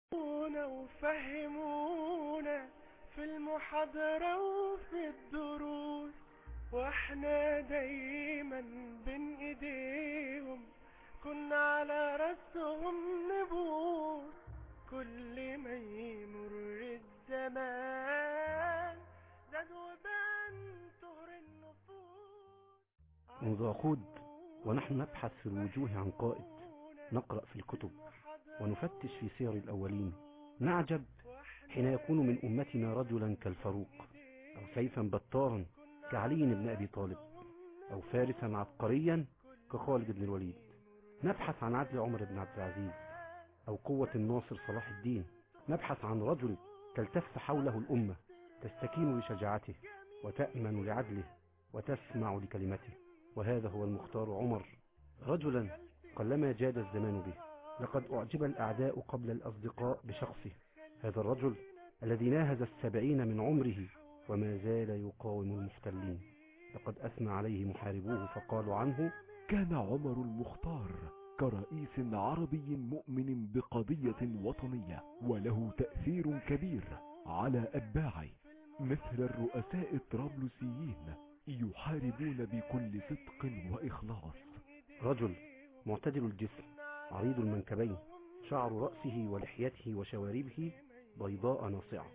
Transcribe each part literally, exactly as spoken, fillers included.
وفهمونا في المحاضرة وفي الدروس، واحنا دايما بين ايديهم كنا على راسهم نبوس. كل ما يمر الزمان زاد وبان طهر النفوس. منذ عقود ونحن نبحث في الوجوه عن قائد، نقرأ في الكتب ونفتش في سير الأولين، نعجب حين يكون من أمتنا رجلا كالفاروق، أو سيفا بطارا كعلي بن أبي طالب، أو فارسا عبقريا كخالد بن الوليد. نبحث عن عدل عمر بن عبد العزيز، أو قوة الناصر صلاح الدين. نبحث عن رجل تلتف حوله الأمة، تستكين بشجاعته وتأمن لعدله وتسمع لكلمته. وهذا هو المختار عمر، رجلا قلما جاد الزمان به. لقد أعجب الأعداء قبل الأصدقاء بشخصه. هذا الرجل الذي ناهز السبعين من عمره وما زال يقاوم المحتلين. لقد أثنى عليه محاربوه فقالوا عنه: كان عمر المختار كرئيس عربي مؤمن بقضية وطنية، وله تأثير كبير على أتباعه، مثل الرؤساء الطرابلسيين يحاربون بكل صدق وإخلاص. رجل معتدل الجسم، عريض المنكبين، شعر رأسه ولحيته وشواربه بيضاء ناصعة،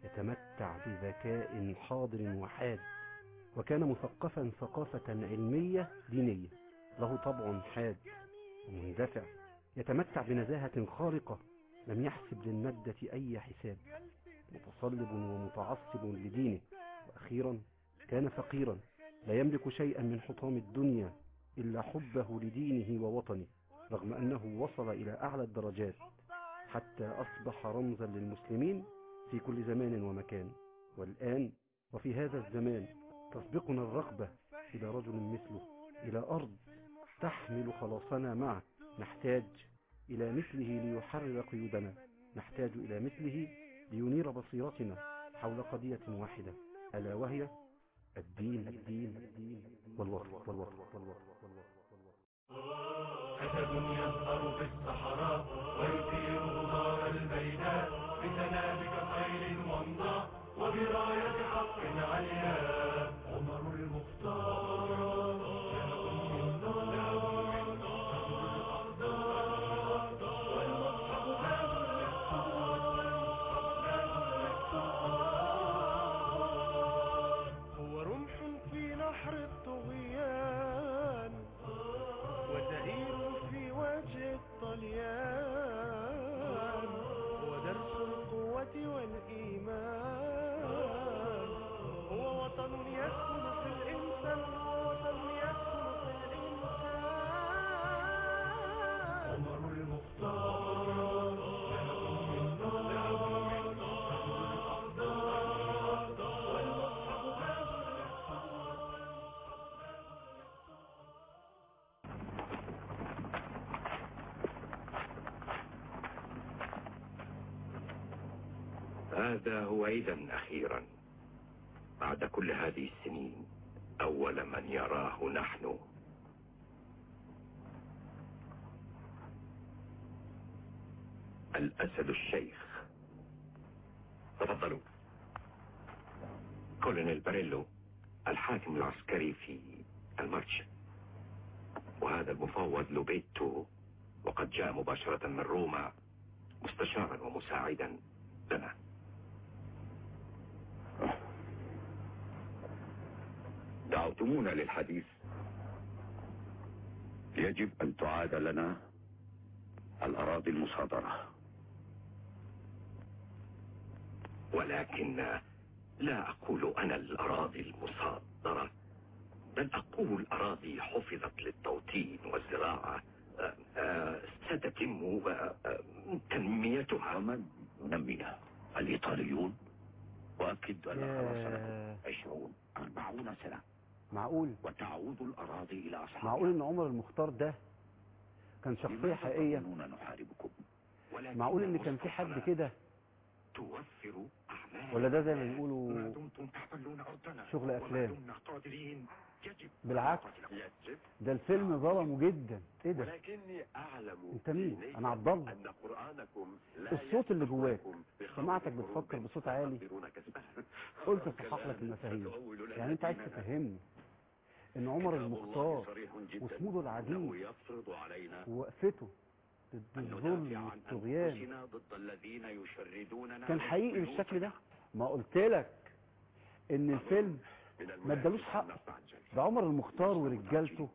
يتمتع بذكاء حاضر وحاد، وكان مثقفا ثقافة علمية دينية. له طبع حاد ومندفع، يتمتع بنزاهة خارقة، لم يحسب للمادة أي حساب، متصلب ومتعصب لدينه. وأخيرا كان فقيرا، لا يملك شيئا من حطام الدنيا إلا حبه لدينه ووطنه، رغم أنه وصل إلى أعلى الدرجات حتى أصبح رمزا للمسلمين في كل زمان ومكان. والآن وفي هذا الزمان تسبقنا الرغبة إلى رجل مثله، إلى أرض تحمل خلاصنا معه. نحتاج إلى مثله ليحرر قيودنا، نحتاج إلى مثله لينير بصيرتنا حول قضية واحدة، ألا وهي الدين الدين الدين والوطن والوطن والوطن. أسد يظهر في الصحراء ويثير غبار البيداء، بسنابك خيل ومضى وبراية حق عليا. عمر المختار يا أم النار، والمصحف باب للسؤال. هو رمح في نحر الطغيان، وزئير في وجه الطليان، ودرس القوة والإيمان. هو وطن يسكن في الإنسان، هو وطن يسكن في الإنسان. عمر المختار يا أم النار، والمصحف باب هذا هو إذن أخيرا بعد كل هذه السنين أول من يراه نحن. الأسد الشيخ. تفضلوا. كولونيل باريلو الحاكم العسكري في المارش، وهذا المفوض لوبيتو، وقد جاء مباشرة من روما مستشارا ومساعدا لنا. دعوتمونا للحديث. يجب أن تعاد لنا الأراضي المصادرة. ولكن لا أقول أنا الأراضي المصادرة، بل أقول أراضي حفظت للتوطين والزراعة ستتم تنميتها. ومن ينميها؟ الإيطاليون. وأكد أن خلاص لكم عشرون أربعون سنة. معقول وتعود الأراضي إلى أصحابها. معقول إن عمر المختار ده كان شخصية حقيقية؟ نحاربكم. معقول إن كان في حد كده؟ توفر أعمال ولا ده زي ما بيقولوا ما دمتم تحتلون أرضنا شغل أفلام؟ وما دمنا قادرين يجب بالعكس، يجب ده الفيلم ظلمه جدا. ايه ده؟ ولكني أعلم انت مين؟ دينياً انا عبد الله. أن قرآنكم لا الصوت اللي يسمح جواك لكم بخوض سمعتك حروب بتفكر بصوت عالي، تقدرون كسبها. قلت اصحح لك المفاهيم. يعني انت عايز تفهمني ان عمر كتاب الله المختار صريح جدا وصموده أنه العديد يفرض علينا ووقفته ضد أن الظلم ندافع عن والطغيان أنفسنا ضد الذين يشردوننا كان حقيقي ويقتلون بالشكل ده؟ جميعاً. ما قلت لك ان الفيلم من ما المناسب ادالوش أن حقه. نرفع الجلسة. ده عمر المختار ورجالته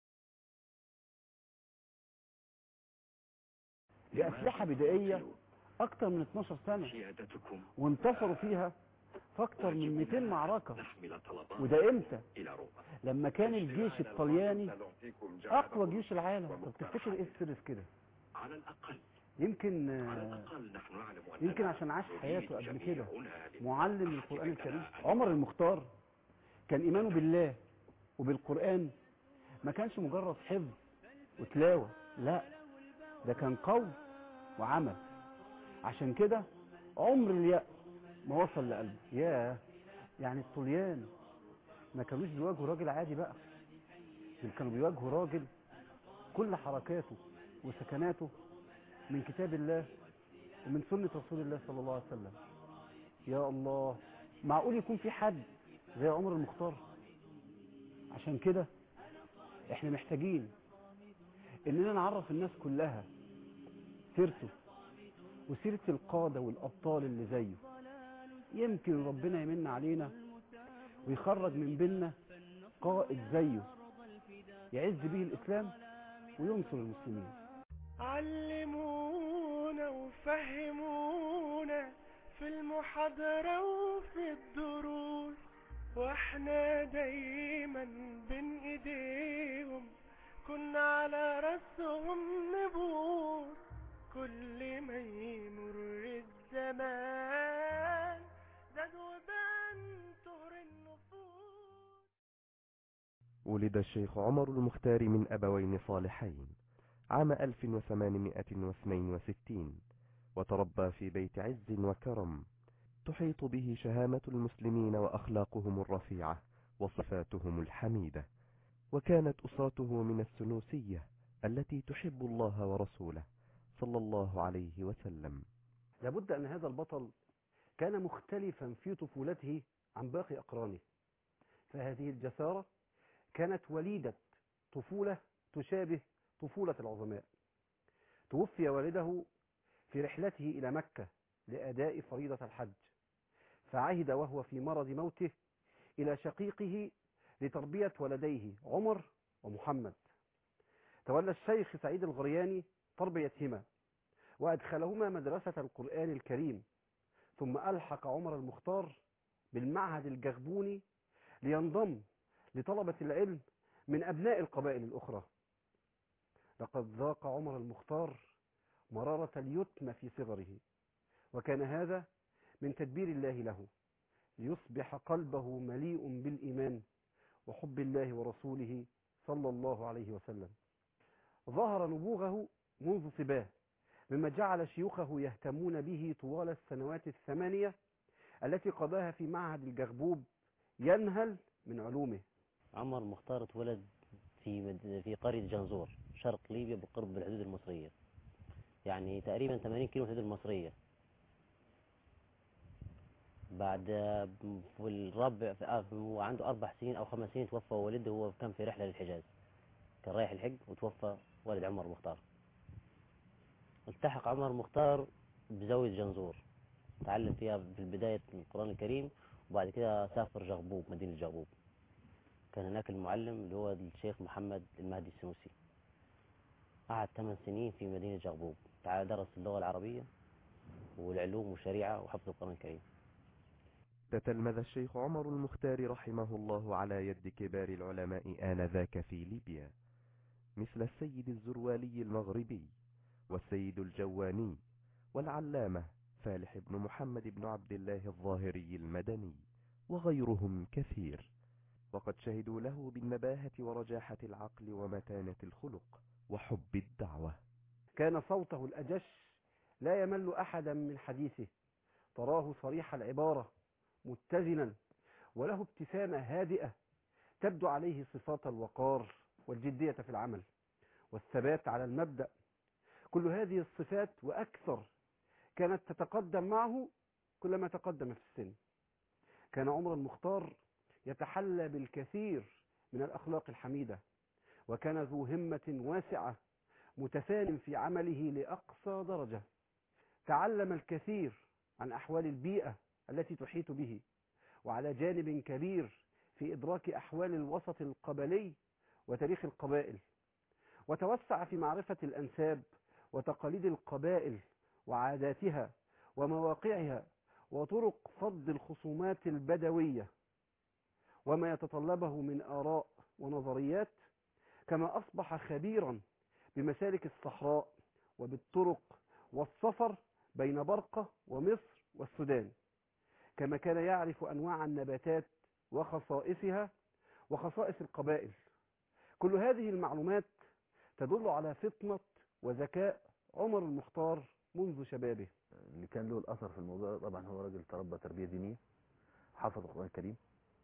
بأسلحة بدائية أكتر من اتناشر سنة، سيادتكم وانتصروا فيها في أكتر من مئتين معركة. نحمل طلبات وده إمتى؟ إلى روما. لما كان الجيش الطلياني أقوى جيوش العالم. طب تفتكر إيه السر في كده؟ على الأقل يمكن على آه، الأقل نحن نعلم أننا يمكن عشان عاش نريد حياته قبل كده جميعنا معلم للأحد للقرآن الكريم. بكنا أن عمر المختار كان إيمانه بالله وبالقرآن ما كانش مجرد حفظ وتلاوة، لا، ده كان قول وعمل. عشان كده عمر اليأس ما وصل لقلبه. ياه، يعني الطليان ما كانوش بيواجهوا راجل عادي بقى، دول كانوا بيواجهوا راجل كل حركاته وسكناته من كتاب الله ومن سنة رسول الله صلى الله عليه وسلم. يا الله، معقول يكون في حد زي عمر المختار؟ عشان كده احنا محتاجين اننا نعرف الناس كلها سيرته وسيرة القادة والأبطال اللي زيه. يمكن ربنا يمن علينا ويخرج من بيننا قائد زيه يعز به الإسلام وينصر المسلمين. علمونا وفهمونا في المحاضرة وفي الدروس، واحنا دايما بين ايديهم كنا على راسهم نبوس. كل ما يمر الزمان زاد وبان طهر النفوس. ولد الشيخ عمر المختار من أبوين صالحين عام ألف وثمانمائة واثنين وستين، وتربى في بيت عز وكرم تحيط به شهامة المسلمين وأخلاقهم الرفيعة وصفاتهم الحميدة. وكانت أسرته من السنوسية التي تحب الله ورسوله صلى الله عليه وسلم. لابد أن هذا البطل كان مختلفا في طفولته عن باقي أقرانه، فهذه الجسارة كانت وليدة طفولة تشابه طفولة العظماء. توفي والده في رحلته إلى مكة لأداء فريضة الحج، فعهد وهو في مرض موته إلى شقيقه لتربية ولديه عمر ومحمد. تولى الشيخ سعيد الغرياني تربيتهما وأدخلهما مدرسة القرآن الكريم، ثم ألحق عمر المختار بالمعهد الجغبوني لينضم لطلبة العلم من أبناء القبائل الأخرى. لقد ذاق عمر المختار مرارة اليتم في صغره، وكان هذا من تدبير الله له ليصبح قلبه مليء بالإيمان وحب الله ورسوله صلى الله عليه وسلم. ظهر نبوغه منذ صباه، مما جعل شيوخه يهتمون به طوال السنوات الثمانية التي قضاها في معهد الجغبوب ينهل من علومه. عمر مختار اتولد في مد... في قرية جنزور شرق ليبيا بالقرب من الحدود المصرية، يعني تقريبا ثمانين كيلو من الحدود المصرية. بعد في الرابع هو عنده أربع سنين أو خمس سنين توفى والده، وهو كان في رحلة للحجاز، كان رايح الحج وتوفى والد عمر مختار. التحق عمر مختار بزاوية جنزور، تعلم فيها في البداية القرآن الكريم، وبعد كده سافر جغبوب، مدينة جغبوب. كان هناك المعلم اللي هو الشيخ محمد المهدي السنوسي. قعد ثمان سنين في مدينة جغبوب، تعال درس اللغة العربية والعلوم والشريعة وحفظ القرآن الكريم. تتلمذ الشيخ عمر المختار رحمه الله على يد كبار العلماء آنذاك في ليبيا، مثل السيد الزروالي المغربي والسيد الجواني والعلامة فالح بن محمد بن عبد الله الظاهري المدني وغيرهم كثير، وقد شهدوا له بالنباهة ورجاحة العقل ومتانة الخلق وحب الدعوة. كان صوته الأجش لا يمل أحدا من حديثه، تراه صريح العبارة متزنا، وله ابتسامة هادئة تبدو عليه صفات الوقار والجدية في العمل والثبات على المبدأ. كل هذه الصفات وأكثر كانت تتقدم معه كلما تقدم في السن. كان عمر المختار يتحلى بالكثير من الأخلاق الحميدة، وكان ذو همة واسعة متفان في عمله لأقصى درجة. تعلم الكثير عن أحوال البيئة التي تحيط به، وعلى جانب كبير في إدراك أحوال الوسط القبلي وتاريخ القبائل، وتوسع في معرفة الأنساب وتقاليد القبائل وعاداتها ومواقعها وطرق فض الخصومات البدوية وما يتطلبه من آراء ونظريات، كما أصبح خبيرا بمسالك الصحراء وبالطرق والسفر بين برقة ومصر والسودان، كما كان يعرف أنواع النباتات وخصائصها وخصائص القبائل. كل هذه المعلومات تدل على فطنة وذكاء عمر المختار منذ شبابه. اللي كان له الأثر في الموضوع طبعا هو راجل تربى تربية دينية، حفظ القرآن الكريم.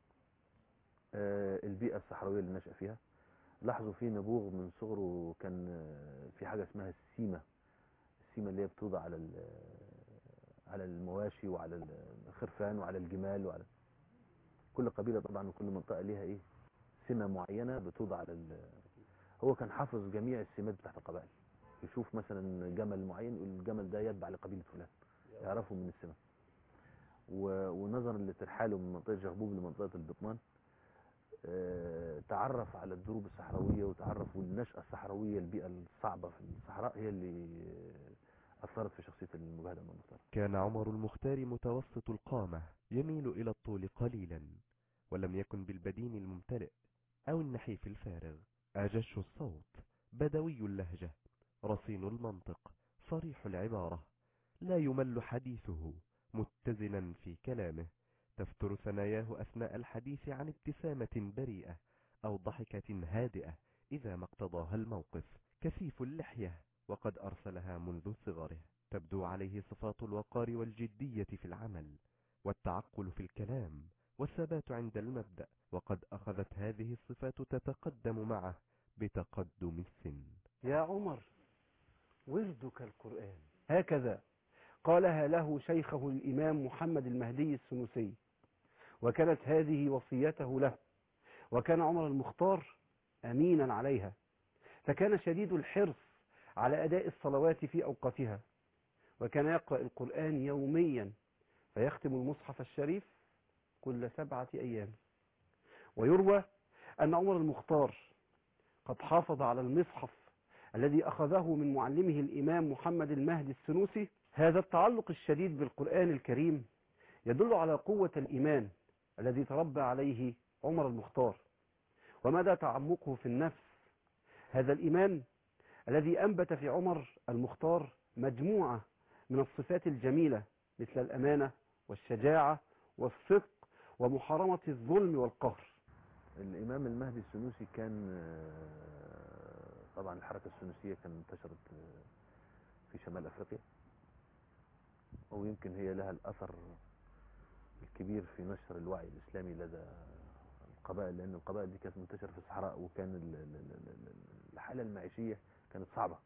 آه البيئة الصحراوية اللي نشأ فيها، لاحظوا فيه نبوغ من صغره. كان في حاجة اسمها السيمة، السيمة اللي هي بتوضع على على المواشي وعلى الخرفان وعلى الجمال، وعلى كل قبيلة طبعا وكل منطقة ليها ايه سمة معينة بتوضع على ال... هو كان حافظ جميع السمات بتاعت القبائل. يشوف مثلا جمل معين يقول الجمل ده يتبع لقبيلة فلان، يعرفه من السمة. و... ونظرا لترحاله من منطقة جغبوب لمنطقة البطمان، اه... تعرف على الدروب الصحراوية وتعرف، والنشأة الصحراوية البيئة الصعبة في الصحراء هي اللي أثرت في شخصية المجاهد عمر المختار. كان عمر المختار متوسط القامة، يميل إلى الطول قليلا، ولم يكن بالبدين الممتلئ أو النحيف الفارغ. أجش الصوت، بدوي اللهجة، رصين المنطق، صريح العبارة، لا يمل حديثه، متزنا في كلامه، تفتر ثناياه أثناء الحديث عن ابتسامة بريئة أو ضحكة هادئة إذا ما اقتضاها الموقف. كثيف اللحية وقد أرسلها منذ صغره. تبدو عليه صفات الوقار والجدية في العمل والتعقل في الكلام والثبات عند المبدأ، وقد أخذت هذه الصفات تتقدم معه بتقدم السن. يا عمر وردك القرآن، هكذا قالها له شيخه الإمام محمد المهدي السنوسي، وكانت هذه وصيته له، وكان عمر المختار أمينا عليها، فكان شديد الحرص على أداء الصلوات في أوقاتها، وكان يقرأ القرآن يوميا، فيختم المصحف الشريف كل سبعة أيام. ويروى أن عمر المختار قد حافظ على المصحف الذي أخذه من معلمه الإمام محمد المهدي السنوسي. هذا التعلق الشديد بالقرآن الكريم يدل على قوة الإيمان الذي تربى عليه عمر المختار، ومدى تعمقه في النفس. هذا الإيمان الذي أنبت في عمر المختار مجموعة من الصفات الجميلة مثل الأمانة والشجاعة والصدق ومحارمة الظلم والقهر. الإمام المهدي السنوسي كان طبعا الحركة السنوسية كانت انتشرت في شمال أفريقيا، ويمكن هي لها الأثر الكبير في نشر الوعي الإسلامي لدى القبائل، لأن القبائل دي كانت منتشرة في الصحراء، وكان الحالة المعيشية كانت صعبة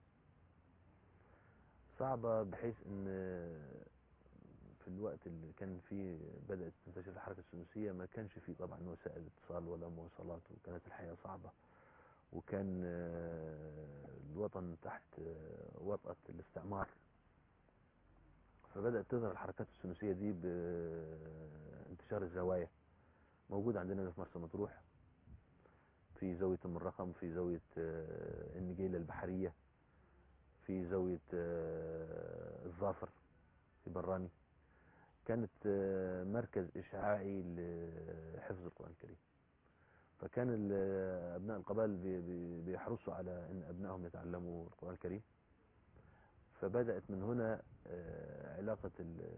صعبة بحيث ان في الوقت اللي كان فيه بدأت تنتشر الحركة السنوسية ما كانش فيه طبعا وسائل اتصال ولا مواصلات، وكانت الحياة صعبة، وكان الوطن تحت وطأة الاستعمار. فبدأت تظهر الحركات السنوسية دي بانتشار الزوايا، موجود عندنا في مرسى مطروح، في زاوية ام الرقم، في زاوية النجيلة البحرية، في زاوية الظافر في براني. كانت مركز إشعاعي لحفظ القرآن الكريم، فكان أبناء القبائل بيحرصوا على أن أبنائهم يتعلموا القرآن الكريم. فبدأت من هنا علاقة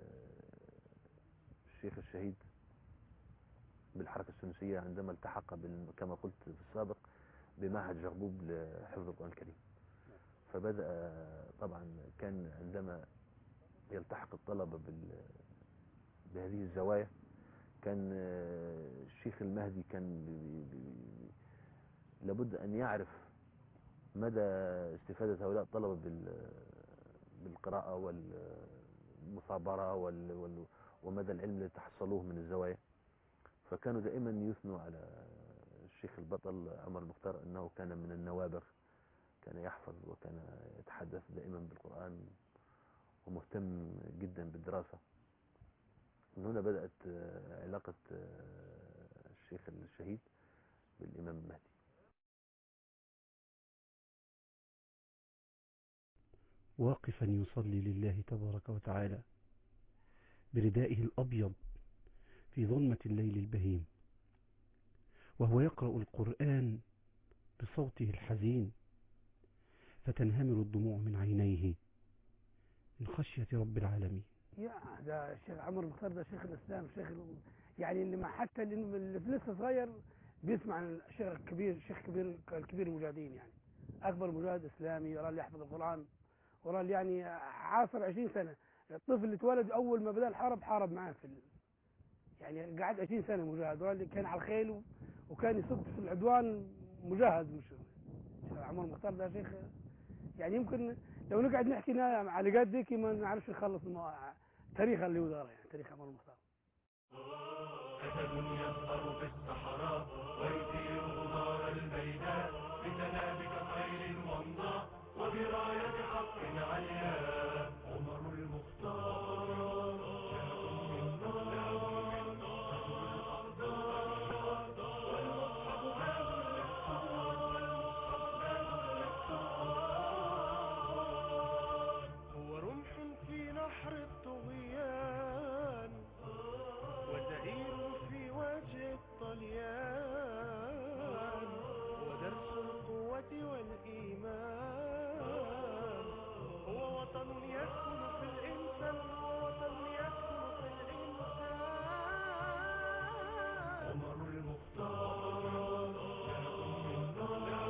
الشيخ الشهيد بالحركة السنوسية عندما التحق كما قلت في السابق بمعهد جغبوب لحفظ القرآن الكريم. فبدأ طبعا كان عندما يلتحق الطلبة بهذه الزوايا كان آه، الشيخ المهدي كان بي- بي- لابد أن يعرف مدى استفادة هؤلاء الطلبة بال- بالقراءة والمصابرة وال- وال- ومدى العلم الذي تحصلوه من الزوايا. فكانوا دائما يثنوا على الشيخ البطل عمر المختار أنه كان من النوابغ، كان يحفظ وكان يتحدث دائما بالقرآن ومهتم جدا بالدراسة. من هنا بدأت آه، علاقة آه، الشيخ الشهيد بالإمام المهدي. واقفا يصلي لله تبارك وتعالى بردائه الأبيض في ظلمة الليل البهيم، وهو يقرأ القرآن بصوته الحزين، فتنهمر الدموع من عينيه من خشية رب العالمين. يا ده الشيخ عمر المختار ده شيخ الاسلام، شيخ ال- يعني اللي ما حتى اللي اللي لسه صغير بيسمع عن الشيخ الكبير، الشيخ كبير الكبير المجاهدين، يعني اكبر مجاهد اسلامي، يرى اللي يحفظ القران، ورا اللي يعني عاصر عشرين سنه. الطفل اللي اتولد اول ما بدا الحرب حارب معاه في ال... يعني قعد عشرين سنه مجاهد، ورا اللي كان على الخيل و- وكان يصد في العدوان مجاهد. مش الشيخ عمر المختار ده شيخ يعني يمكن لو نقعد نحكي على قد ديك ما نعرفش نخلص المواضيع. تاريخ اللي وداره يعني تاريخ عمر المختار. أسد يسهر في الصحراء ويثير نار الميدان بتنابك خيل ومضاء وبراية حق عليا. عمر المختار جاء من نار والمصحف باب هو رمح في نحر الطغيان وزئير في وجه الطليان ودرس القوة والإيمان. هو وطن يسكن في الإنسان، هو وطن يسكن في الإنسان. عمر المختار جاء من نار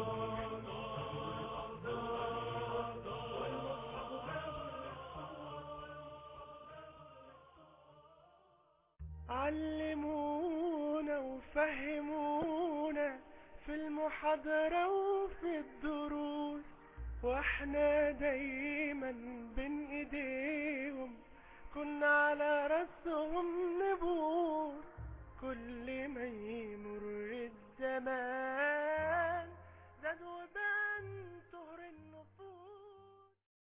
والمصحف باب علمونا وفهمونا في المحاضرة وفي الدروس، واحنا دايما بين ايديهم كنا على راسهم نبوس. كل ما يمر الزمان زاد وبان طهر النفوس.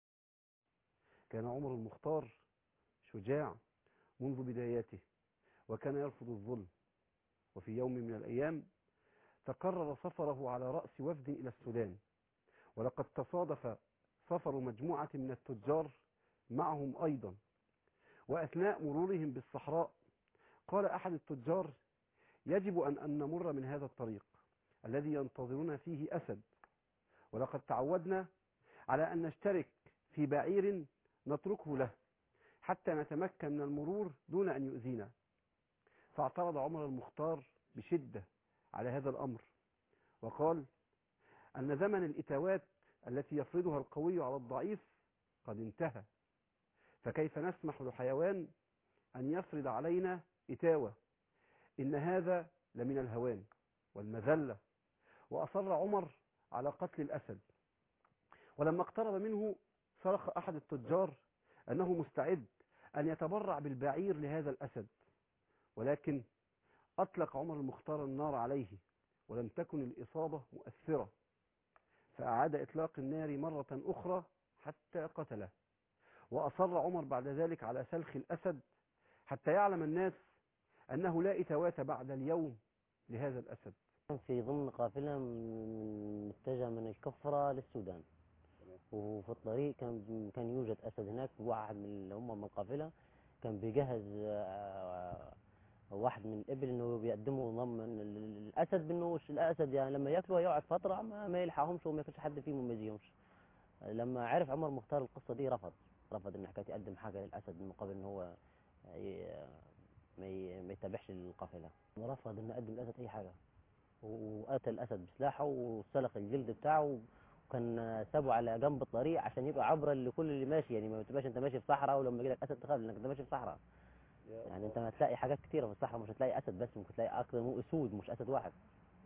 كان عمر المختار شجاع منذ بداياته، وكان يرفض الظلم. وفي يوم من الأيام تقرر سفره على رأس وفد إلى السودان، ولقد تصادف سفر مجموعة من التجار معهم أيضا. وأثناء مرورهم بالصحراء قال أحد التجار: يجب أن أن نمر من هذا الطريق الذي ينتظرنا فيه أسد، ولقد تعودنا على أن نشترك في بعير نتركه له حتى نتمكن من المرور دون أن يؤذينا. فاعترض عمر المختار بشدة على هذا الأمر، وقال أن زمن الإتاوات التي يفرضها القوي على الضعيف قد انتهى، فكيف نسمح لحيوان أن يفرض علينا إتاوة؟ إن هذا لمن الهوان والمذلة. وأصر عمر على قتل الأسد، ولما اقترب منه صرخ أحد التجار أنه مستعد أن يتبرع بالبعير لهذا الأسد، ولكن أطلق عمر المختار النار عليه ولم تكن الإصابة مؤثرة، فأعاد إطلاق النار مرة أخرى حتى قتله. وأصر عمر بعد ذلك على سلخ الأسد حتى يعلم الناس أنه لا إتوات بعد اليوم لهذا الأسد. في ضمن قافلة من- متجهة من الكفرة للسودان، وفي الطريق كان كان يوجد أسد هناك. واحد من اللي هم من القافلة كان بيجهز آه، واحد من الإبل إنه بيقدمه ضمن الأسد، بإنه الأسد يعني لما ياكله يقعد فترة ما, ما يلحقهمش وما ياكلش حد فيهم وما يجيهمش. لما عرف عمر مختار القصة دي رفض رفض إن حكاية يقدم حاجة للأسد مقابل إن هو ي- ما ي- ما يتابعش القافلة. رفض إنه يقدم للأسد أي حاجة، وقتل الأسد بسلاحه وسلخ الجلد بتاعه، وكان سابه على جنب الطريق عشان يبقى عبرة لكل اللي ماشي. يعني ما تبقاش انت ماشي في صحراء ولما يجي لك أسد تخاف لأنك انت ماشي في صحراء. يعني انت هتلاقي حاجات كتيرة في الصحراء، مش هتلاقي اسد بس، ممكن تلاقي اكتر من اسود مش اسد واحد.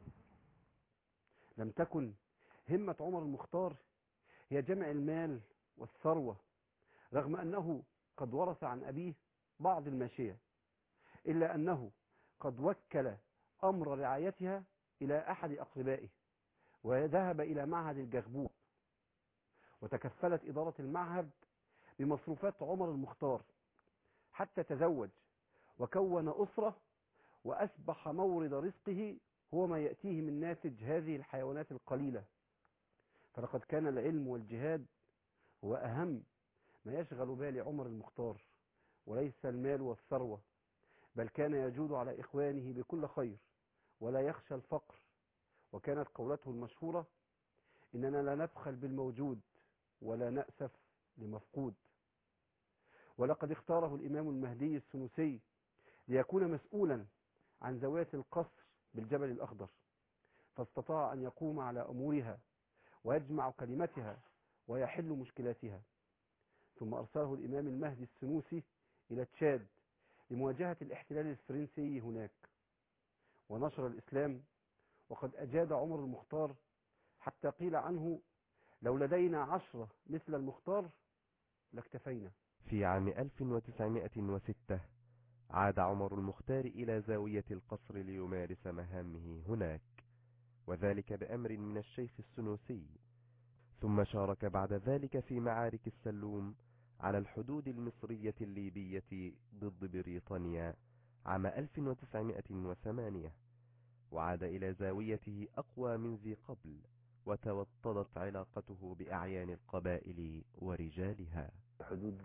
لم تكن همة عمر المختار هي جمع المال والثروة، رغم أنه قد ورث عن أبيه بعض الماشية، إلا أنه قد وكل أمر رعايتها إلى أحد أقربائه، وذهب إلى معهد الجغبوب، وتكفلت إدارة المعهد بمصروفات عمر المختار حتى تزوج وكون أسرة، وأصبح مورد رزقه هو ما يأتيه من ناتج هذه الحيوانات القليلة. فلقد كان العلم والجهاد هو أهم ما يشغل بال عمر المختار، وليس المال والثروة، بل كان يجود على إخوانه بكل خير ولا يخشى الفقر. وكانت قولته المشهورة: إننا لا نبخل بالموجود ولا نأسف لمفقود. ولقد اختاره الإمام المهدي السنوسي ليكون مسؤولا عن زوايا القصر بالجبل الأخضر، فاستطاع أن يقوم على أمورها ويجمع كلمتها ويحل مشكلاتها. ثم أرسله الإمام المهدي السنوسي إلى تشاد لمواجهة الاحتلال الفرنسي هناك، ونشر الإسلام. وقد أجاد عمر المختار حتى قيل عنه: لو لدينا عشرة مثل المختار لاكتفينا. في عام ألف وتسعمائة وستة عاد عمر المختار إلى زاوية القصر ليمارس مهامه هناك، وذلك بأمر من الشيخ السنوسي. ثم شارك بعد ذلك في معارك السلوم على الحدود المصرية الليبية ضد بريطانيا عام ألف وتسعمائة وثمانية، وعاد إلى زاويته أقوى من ذي قبل، وتوطدت علاقته بأعيان القبائل ورجالها. حدود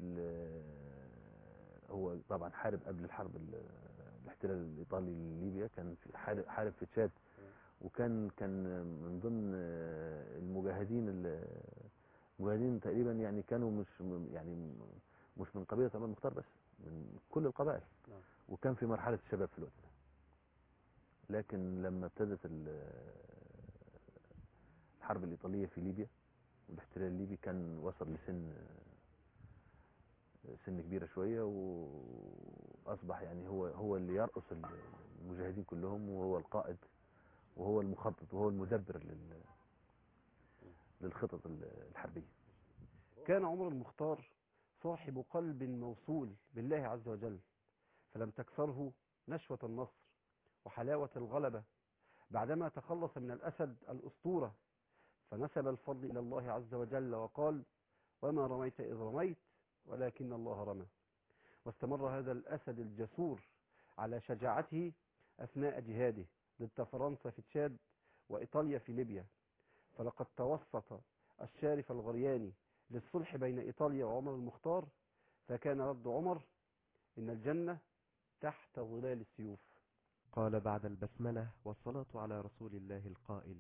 هو طبعا حارب قبل الحرب الاحتلال الإيطالي لليبيا، كان في حارب, حارب في تشاد، وكان كان من ضمن المجاهدين المجاهدين تقريبا، يعني كانوا مش يعني مش من قبيلة عمر المختار بس، من كل القبائل. وكان في مرحلة الشباب في الوقت ده. لكن لما ابتدت الحرب الإيطالية في ليبيا والاحتلال الليبي، كان وصل لسن سن كبيرة شوية، وأصبح يعني هو هو اللي يرأس المجاهدين كلهم، وهو القائد وهو المخطط وهو المدبر للخطط الحربية. كان عمر المختار صاحب قلب موصول بالله عز وجل، فلم تكسره نشوة النصر وحلاوة الغلبة بعدما تخلص من الأسد الأسطورة، فنسب الفضل إلى الله عز وجل وقال: وما رميت إذ رميت ولكن الله رمى. واستمر هذا الأسد الجسور على شجاعته أثناء جهاده ضد فرنسا في تشاد وإيطاليا في ليبيا. فلقد توسط الشارف الغرياني للصلح بين إيطاليا وعمر المختار، فكان رد عمر: إن الجنة تحت ظلال السيوف. قال بعد البسملة والصلاة على رسول الله القائل: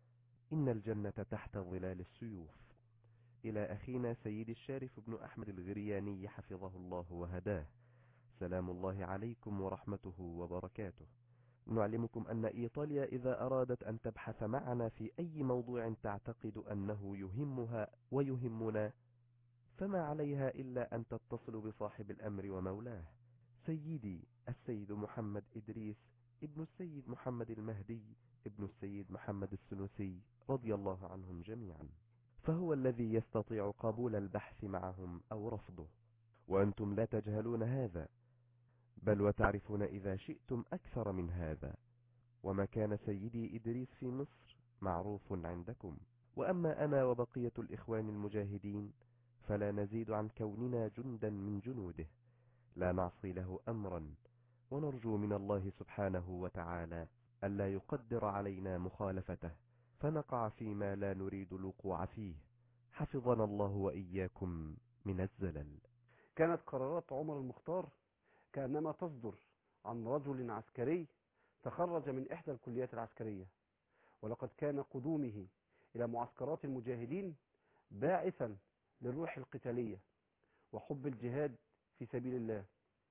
إن الجنة تحت ظلال السيوف، إلى أخينا سيد الشارف بن أحمد الغرياني حفظه الله وهداه، سلام الله عليكم ورحمته وبركاته. نعلمكم أن إيطاليا إذا أرادت أن تبحث معنا في أي موضوع تعتقد أنه يهمها ويهمنا، فما عليها إلا أن تتصل بصاحب الأمر ومولاه، سيدي السيد محمد إدريس ابن السيد محمد المهدي ابن السيد محمد السنوسي رضي الله عنهم جميعا، فهو الذي يستطيع قبول البحث معهم أو رفضه، وأنتم لا تجهلون هذا، بل وتعرفون إذا شئتم أكثر من هذا. وما كان سيدي إدريس في مصر معروف عندكم، وأما أنا وبقية الإخوان المجاهدين فلا نزيد عن كوننا جندا من جنوده، لا نعصي له أمرا، ونرجو من الله سبحانه وتعالى ألا يقدر علينا مخالفته فنقع فيما لا نريد الوقوع فيه، حفظنا الله وإياكم من الزلل. كانت قرارات عمر المختار كأنما تصدر عن رجل عسكري تخرج من إحدى الكليات العسكرية، ولقد كان قدومه إلى معسكرات المجاهدين باعثا للروح القتالية وحب الجهاد في سبيل الله.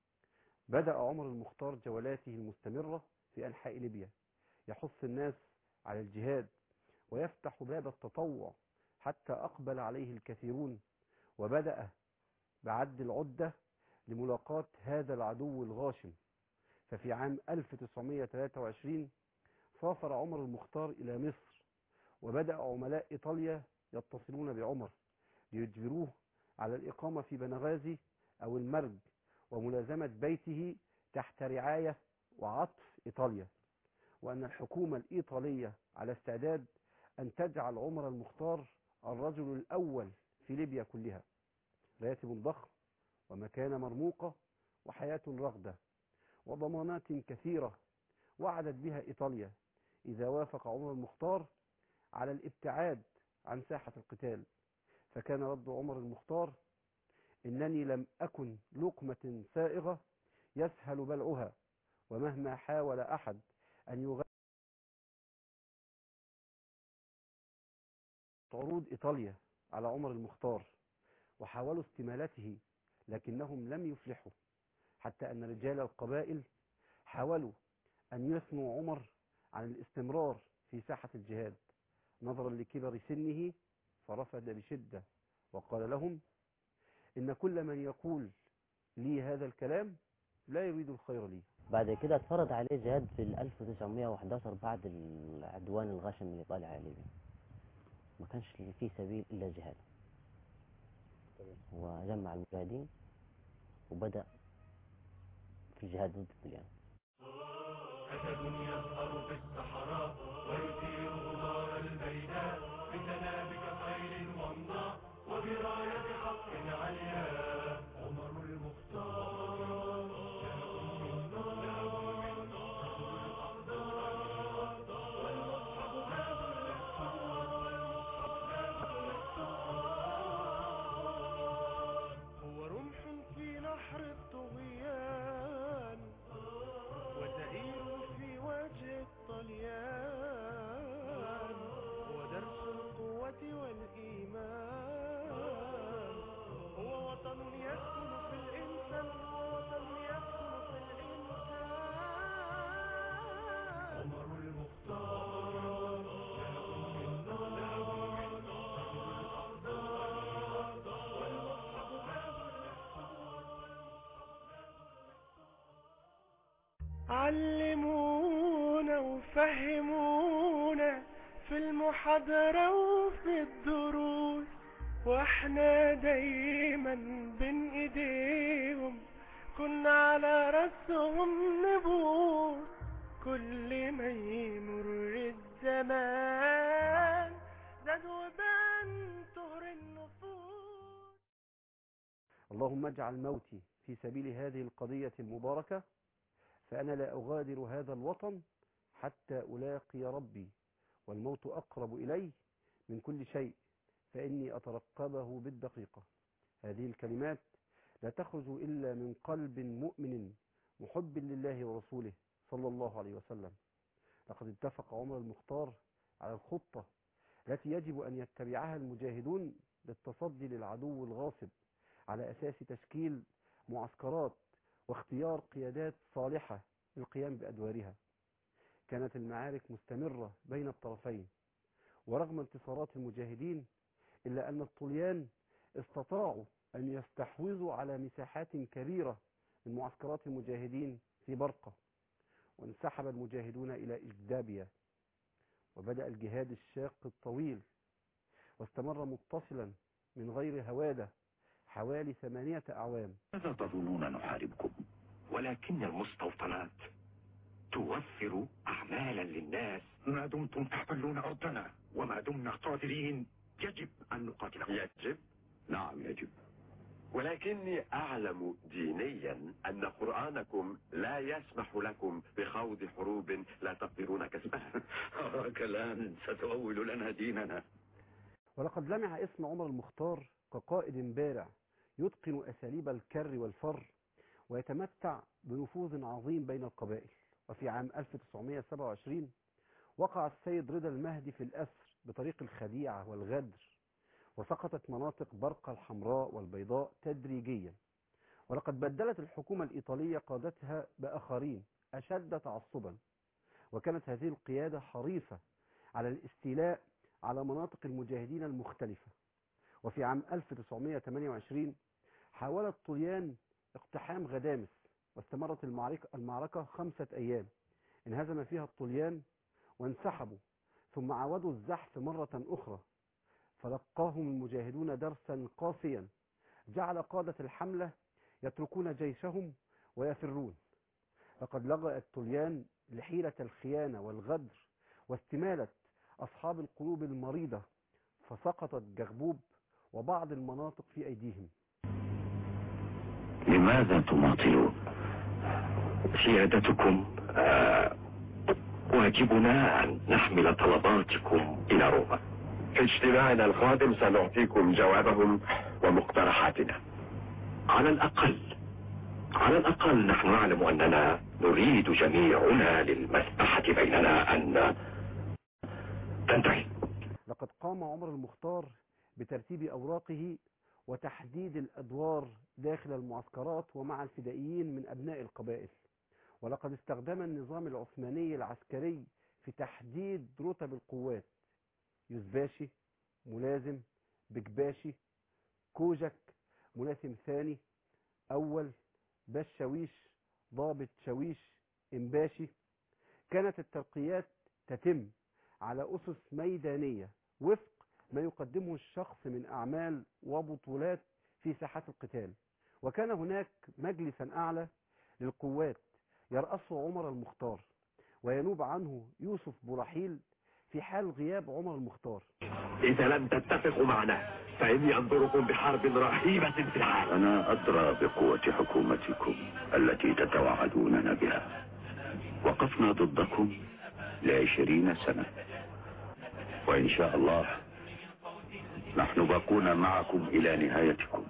بدأ عمر المختار جولاته المستمرة في أنحاء ليبيا يحث الناس على الجهاد ويفتح باب التطوع، حتى أقبل عليه الكثيرون، وبدأ بعد العدة لملاقاة هذا العدو الغاشم. ففي عام ألف وتسعمائة وثلاثة وعشرين سافر عمر المختار إلى مصر، وبدأ عملاء إيطاليا يتصلون بعمر ليجبروه على الإقامة في بنغازي أو المرج وملازمة بيته تحت رعاية وعطف إيطاليا، وأن الحكومة الإيطالية على استعداد أن تجعل عمر المختار الرجل الأول في ليبيا كلها. راتب ضخم ومكانة مرموقة وحياة رغدة وضمانات كثيرة وعدت بها إيطاليا إذا وافق عمر المختار على الابتعاد عن ساحة القتال. فكان رد عمر المختار: إنني لم أكن لقمة سائغة يسهل بلعها، ومهما حاول أحد أن يغير عروض إيطاليا على عمر المختار وحاولوا استمالته لكنهم لم يفلحوا، حتى أن رجال القبائل حاولوا أن يثنوا عمر عن الاستمرار في ساحة الجهاد نظرا لكبر سنه، فرفض بشدة وقال لهم: إن كل من يقول لي هذا الكلام لا يريد الخير لي. بعد كده اتفرض عليه جهاد في ألف وتسعمائة وأحد عشر بعد العدوان الغاشم من إيطاليا على ليبيا. ما كانش في سبيل إلا جهاد. وجمع المجاهدين وبدأ في الجهاد ضد الطليان. أسد يظهر في الصحراء ويثير غبار الميدان بتنابك خيل ومضاء وبراية حق عليا. عمر المختار جاء من نار رجل الأخضر والمصحف باب الأسفار هو رمح في نحر الطغيان وزئير في وجه الطليان ودرس القوة والإيمان. هو وطن يسكن في الإنسان هو وطن يسكن في الإنسان. عمر المختار جاء من نار رجل الأخضر والمصحف باب علمونا وفهمونا في المحاضرة وفي الدروس، واحنا دايما بين ايديهم كنا على راسهم نبوس. كل ما يمر الزمان زاد وبان طهر النفوس. اللهم اجعل موتي في سبيل هذه القضية المباركة، فأنا لا أغادر هذا الوطن حتى ألاقي ربي، والموت أقرب إلي من كل شيء، فإني أترقبه بالدقيقة. هذه الكلمات لا تخرج إلا من قلب مؤمن محب لله ورسوله صلى الله عليه وسلم. لقد اتفق عمر المختار على الخطة التي يجب أن يتبعها المجاهدون للتصدي للعدو الغاصب، على أساس تشكيل معسكرات واختيار قيادات صالحة للقيام بأدوارها. كانت المعارك مستمرة بين الطرفين، ورغم انتصارات المجاهدين إلا أن الطليان استطاعوا أن يستحوذوا على مساحات كبيرة من معسكرات المجاهدين في برقة، وانسحب المجاهدون إلى إجدابيا، وبدأ الجهاد الشاق الطويل، واستمر متصلا من غير هوادة حوالي ثمانية أعوام. ماذا تظنون نحاربكم؟ ولكن المستوطنات توفر أعمالا للناس. ما دمتم تحتلون أرضنا وما دمنا قادرين يجب أن نقاتلكم. يجب؟ نعم يجب، ولكني أعلم دينيا أن قرآنكم لا يسمح لكم بخوض حروب لا تقدرون كسبها. أراك الآن ستؤول لنا ديننا. ولقد لمع اسم عمر المختار كقائد بارع يتقن أساليب الكر والفر، ويتمتع بنفوذ عظيم بين القبائل. وفي عام ألف وتسعمائة وسبعة وعشرين وقع السيد رضا المهدي في الأسر بطريق الخديعة والغدر، وسقطت مناطق برقة الحمراء والبيضاء تدريجيا. ولقد بدلت الحكومة الإيطالية قادتها بآخرين أشد تعصبا، وكانت هذه القيادة حريصة على الاستيلاء على مناطق المجاهدين المختلفة. وفي عام ألف وتسعمائة وثمانية وعشرين حاول الطليان اقتحام غدامس، واستمرت المعركة, المعركة خمسة أيام. انهزم فيها الطليان وانسحبوا، ثم عاودوا الزحف مرة أخرى، فلقاهم المجاهدون درسا قاسيا جعل قادة الحملة يتركون جيشهم ويفرون. لقد لجأ الطليان لحيلة الخيانة والغدر واستمالة أصحاب القلوب المريضة، فسقطت جغبوب وبعض المناطق في أيديهم. لماذا تماطلون سيادتكم؟ آه واجبنا أن نحمل طلباتكم إلى روما. في اجتماعنا القادم سنعطيكم جوابهم ومقترحاتنا. على الأقل على الأقل نحن نعلم أننا نريد جميعنا للمسبحة بيننا أن تنتهي. لقد قام عمر المختار بترتيب أوراقه وتحديد الأدوار داخل المعسكرات ومع الفدائيين من أبناء القبائل. ولقد استخدم النظام العثماني العسكري في تحديد رتب القوات: يزباشي، ملازم، بكباشي، كوجك، ملازم ثاني، أول، باش شاويش، ضابط شاويش، إمباشي. كانت الترقيات تتم على أسس ميدانية وفق ما يقدمه الشخص من أعمال وبطولات في ساحات القتال. وكان هناك مجلسا أعلى للقوات يرأسه عمر المختار، وينوب عنه يوسف بورحيل في حال غياب عمر المختار. إذا لم تتفقوا معنا فإني أنظركم بحرب رهيبة في الحال. أنا أدرى بقوة حكومتكم التي تتوعدوننا بها. وقفنا ضدكم لعشرين سنة، وإن شاء الله نحن باقون معكم إلى نهايتكم.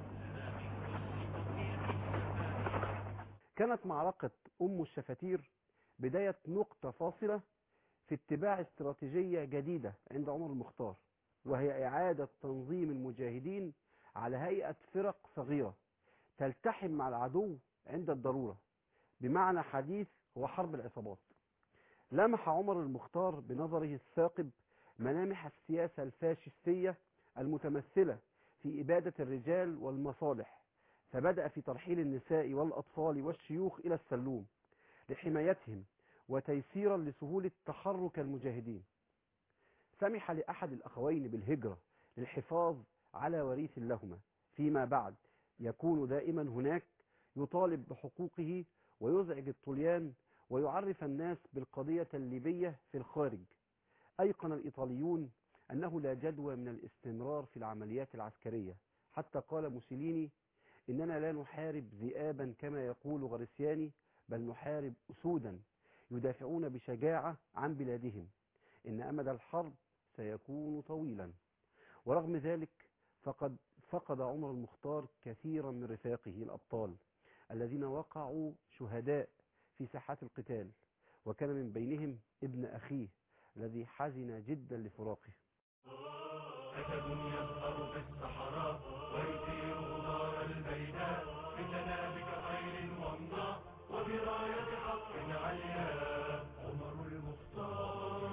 كانت معركة أم الشفاتير بداية نقطة فاصلة في اتباع استراتيجية جديدة عند عمر المختار، وهي إعادة تنظيم المجاهدين على هيئة فرق صغيرة تلتحم مع العدو عند الضرورة، بمعنى حديث هو حرب العصابات. لمح عمر المختار بنظره الثاقب ملامح السياسة الفاشستية المتمثلة في إبادة الرجال والمصالح، فبدأ في ترحيل النساء والأطفال والشيوخ إلى السلوم لحمايتهم وتيسيرا لسهولة تحرك المجاهدين. سمح لأحد الأخوين بالهجرة للحفاظ على وريث لهما فيما بعد يكون دائما هناك، يطالب بحقوقه ويزعج الطليان ويعرف الناس بالقضية الليبية في الخارج. أيقن الإيطاليون أنه لا جدوى من الاستمرار في العمليات العسكرية، حتى قال موسوليني: إننا لا نحارب ذئابا كما يقول غريسياني، بل نحارب أسودا يدافعون بشجاعة عن بلادهم. إن أمد الحرب سيكون طويلا. ورغم ذلك فقد فقد عمر المختار كثيرا من رفاقه الأبطال الذين وقعوا شهداء في ساحات القتال، وكان من بينهم ابن أخيه الذي حزن جدا لفراقه. أسد يسهر في الصحراء ويثير غبار البيداء بجنابك خير وامضاء وبراية حق عليا. عمر المختار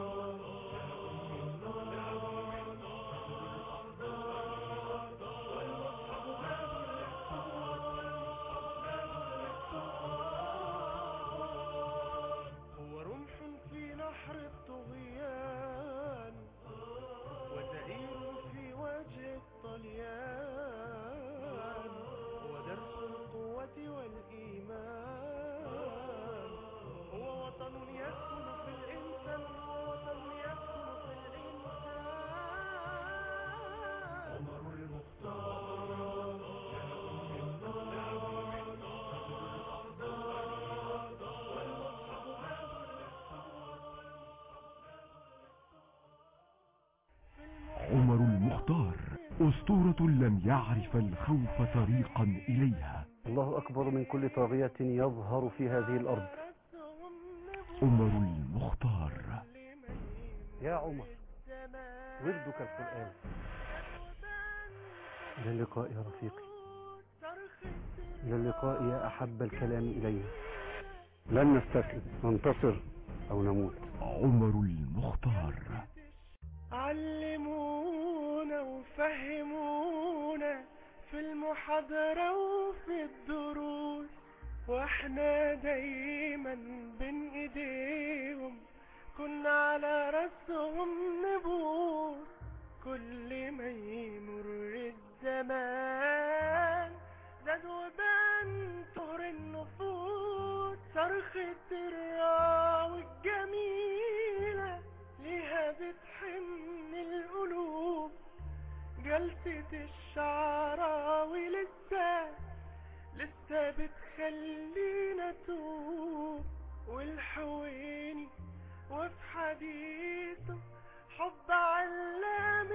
هو رمح في نحر الطغيان وزئير في وجه الطليان، ودرس القوة والإيمان. هو وطن يسكن في الإنسان، هو وطن يسكن في الإنسان. عمر المختار عمر المختار أسطورة لم يعرف الخوف طريقا إليها. الله أكبر من كل طاغية يظهر في هذه الأرض. عمر المختار. يا عمر، وردك القرآن. إلى اللقاء يا رفيقي، إلى اللقاء يا أحب الكلام إلي. لن نستسلم، ننتصر أو نموت. عمر المختار. علمونا وفهمونا في المحاضرة وفي الدروس، واحنا دايما بين ايديهم كنا على راسهم نبوس. كل ما يمر الزمان زاد وبان طهر النفوس، صرخة الراوي الجميلة ليها بتحن القلوب، جلسة الشعراوي لسه لسه بتخلينا توب. والحويني وفي حديثه حب علام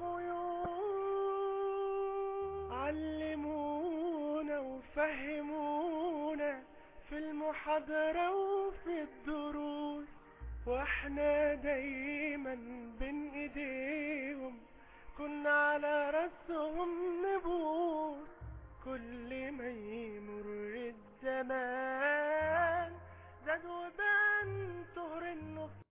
الغيوب، علمونا وفهمونا في المحاضرة وفي الدروس، واحنا دايما بين ايديهم كنا على راسهم نبوس. كل ما يمر الزمان زاد وبان طهر النفوس.